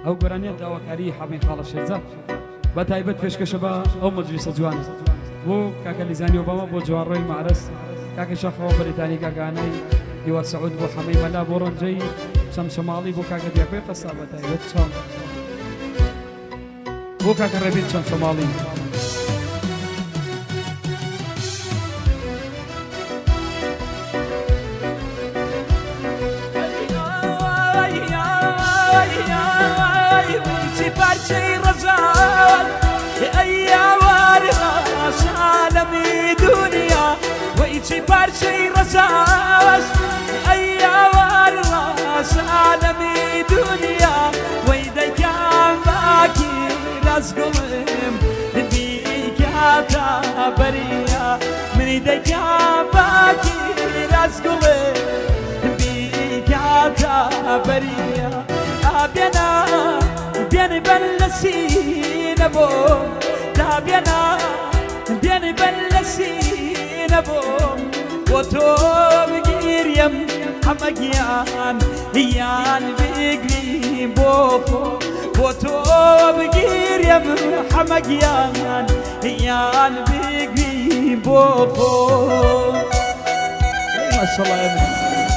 ئەو گۆرانیە داواکاری حەمین خاڵە شێرزاد بە تایبەت پێشکەشە بە ئەو مەجلیسە جوانە بۆ کاکە لیزانی ئۆباما بۆ جوانڕۆی معرەس کاکە شەفەوە بەریتانی کاکانەی دیوار سەعود بۆ حەمەی مەلا بۆ ڕەنجەی چەمچەماڵی بۆ کاکە دیاکۆی قەسا بە تایبەت چاڵ بۆ کاکە ڕێبین چەمچەماڵی parçayı razan ayya vargas alemi dünya ve içi parçayı razan ayya vargas alemi dünya ve de kambaki razgulum bikata bariya meni de kambaki razgulum bikata bariya abena بيني بلسين ابو لا بيني بلسين ابو وتوب جيريم حمقيان هيان بيقري بوفو وتوب جيريم حمقيان هيان بيقري بوفو ما شاء الله يا ابني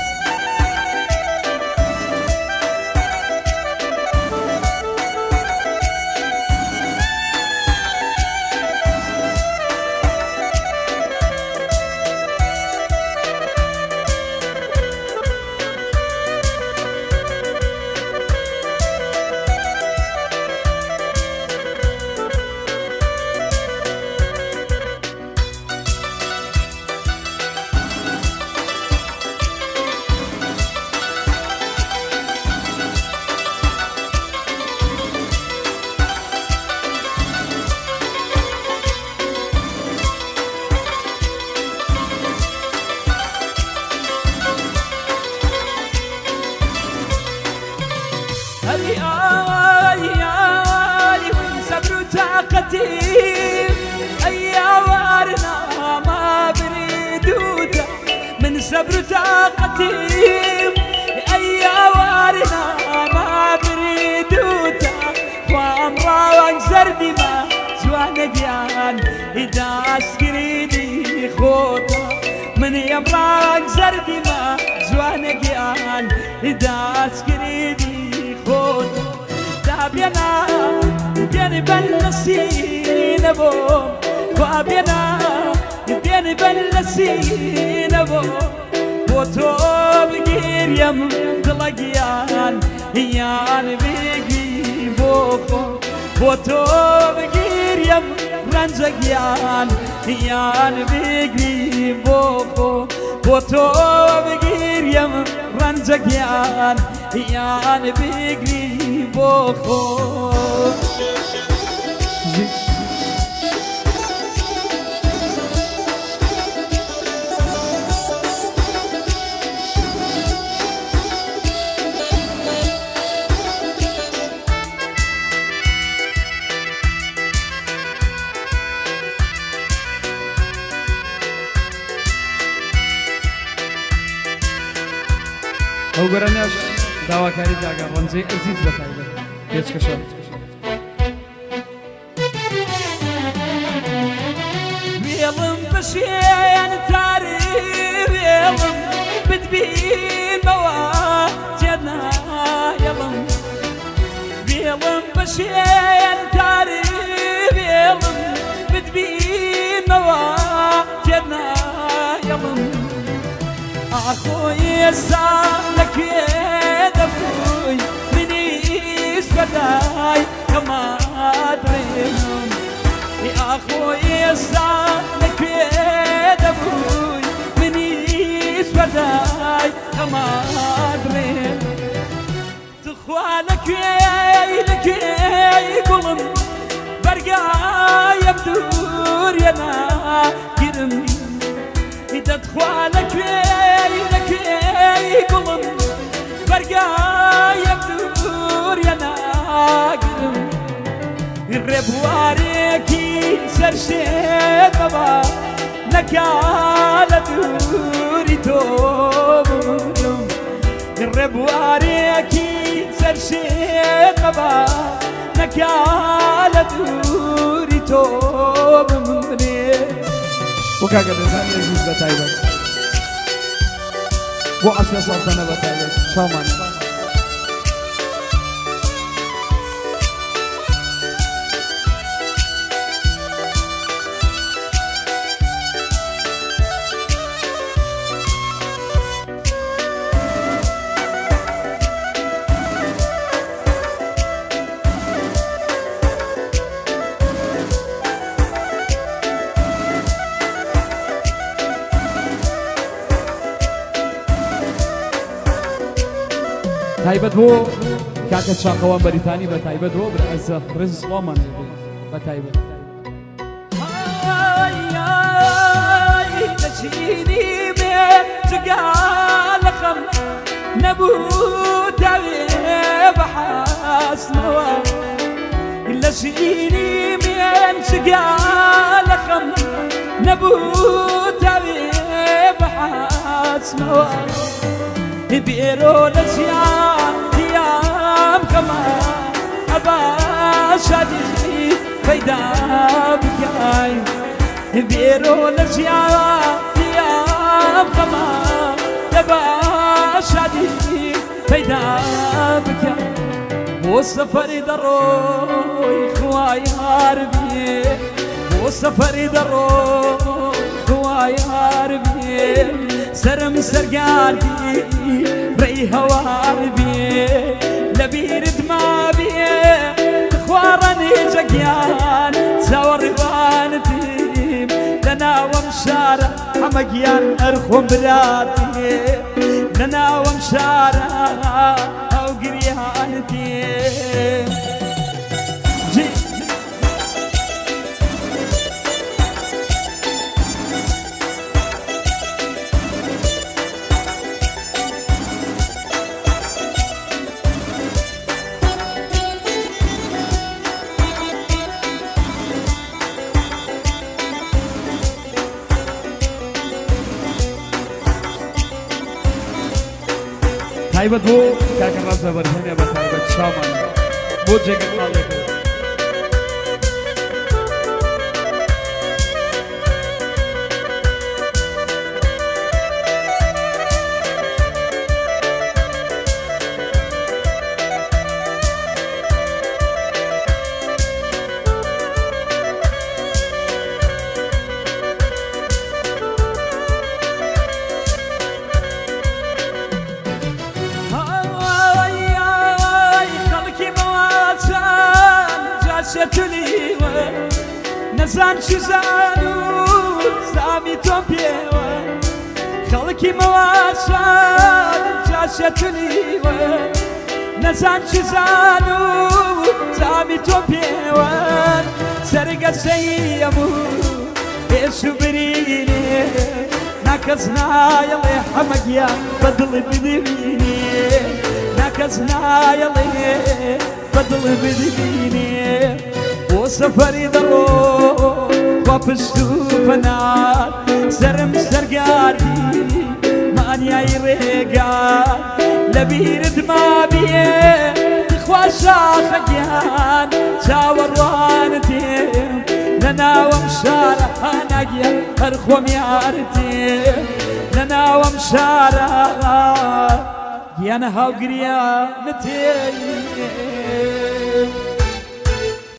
صبر طاقتي أيا وارنا ما بريدوتا وأمرا وانزر دما زوانا جيان إذا أسكريني خوتا من يمرا وانزر دما زوانا جيان إذا أسكريني خوتا دابينا بيني بلسين أبو وابينا بيني بلسين أبو وتوب جيريم دلقيان هيان بيجي بوفو وتوب جيريم رنجقيان هيان بيجي بوفو وتوب جيريم رنجقيان هيان بيجي بوفو ئەو گۆرانیاش داواکاری کاکە ڕەنجەی عەزیز بە تایبەت پێشکەشە وێڵم بەشێن تاری وێڵم بتبینمەوە جێنایەڵم وێڵم بەشێن تاری وێڵم بتبینمەوە جێنایەڵم أخوي السالك يدفوي مني سبداي كما أدريهم يا أخوي السالك يدفوي مني سبداي كما أدريهم تخوالك لك يقولن برقا يبدور ينا كرم إذا تخوالك لك يقولن برقا يبدور ينا كرم الربواريكي سرشيد بابا نكالة دوري توبم الربواريكي سرشيد دبا نكالة دوري توب مني وكاكا بزاني عزيز بتايبت وعشرة سلطنة بتايبت شامان تايبت بو كاكا شاقوان بريطاني بتايبت بو بالعزة رز سلومان بتايبت تشيني من تقال خم نبوت بحاس نوام إلا شيني من تقال خم نبوت بحاس نوام بيرو لشيان ديام كما أبا شادي فيدا بكاي بيرو لشيان ديام كما أبا شادي فيدا بكاي والسفر دروي خواي هاربي والسفر دروي خواي هاربي سرم سرقالي ري هواربي لبيرد ما بي تخوارني جقيان ساور ربانتي لنا ومشارة حمقيان أرخم براتي لنا ومشارة أو قريانتي تايبت بو كاكا رازا برهنيا بتايبت شامان بو جاكت مالك نزان شزانو سامي تومبيوا خلقي مواسان جاشتني نزان شزانو سامي تومبيوا سرق سيمو يسبريني نكزنا يلي حمقيا بدل بديني نكزنا يلي بدل بديني وسفري ضرو وابستو فنار سرم سرقاري مانيا يريقار لبيرد ما بيه تخواشا خيان شاور وانتي لنا ومشارة هناقيا أرخوم يارتي لنا ومشارة يانا هاو قريانتي